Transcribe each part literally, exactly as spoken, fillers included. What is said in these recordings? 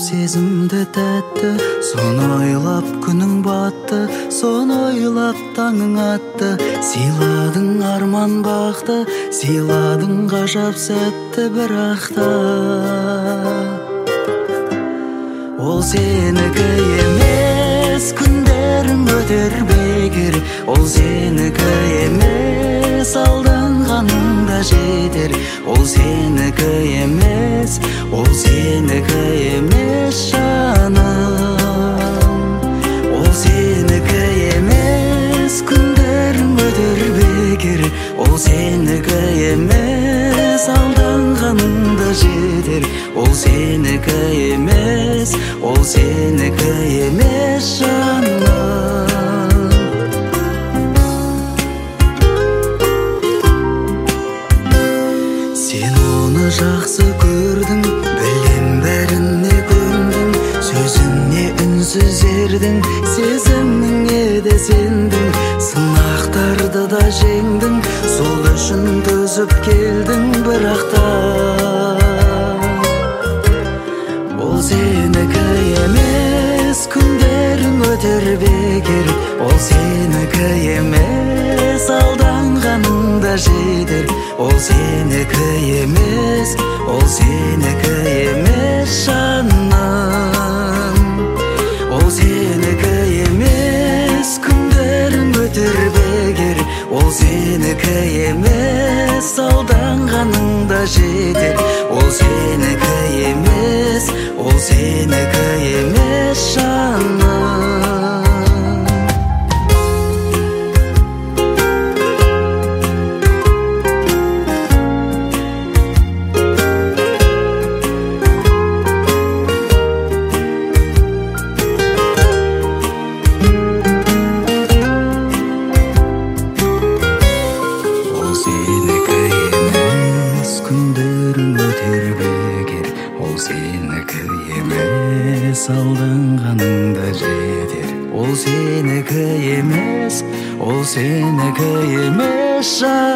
сезімді тәтті, соны ойлап күнің батты, соны ойлап таңың атты. Сыйладың арман бақты, сыйладың ғажап сәтті, бірақта ол сенікі емес, күндерің өтер бекер. Ол сенікі емес, алданғаныңда жетер. Ол сенікі емес, ол сенікі емес жаным. Ол сенікі емес, күндерің өтер бекер. Ол сенікі емес, алданғаныңда жетер. Ол сенікі емес, ол сенікі емес жаным. Сен оны жақсы көрдің, білем бәріне көндің. Сөзіне үнсіз ердің, сезіміңе де сендің. Сынақтарды да жеңдің, сол үшін төзіп келдің. Бірақта ол сенікі емес, күндерің өтер бекер. Ол сенікі емес, алданғаныңда жетер. Ол сенікі емес, ол сенікі емес жаным. Ол сенікі емес, күндерің өтер бекер. Ол сенікі емес, алданғаныңда жетер. Ол сенікі емес, ол сенікі емес жаным. Алданғаныңда жетер. Ол сенікі емес, ол сенікі емес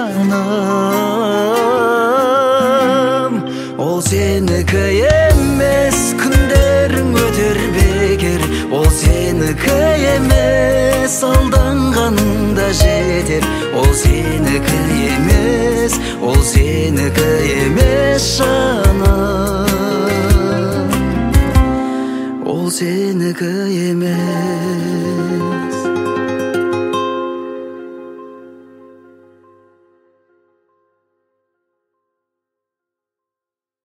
жаным. Ол сенікі емес, күндерің өтер бекер. Ол сенікі емес, алданғаныңда жетер. Ол сенікі емес, ол сенікі емес жаным. Ол сенікі емес.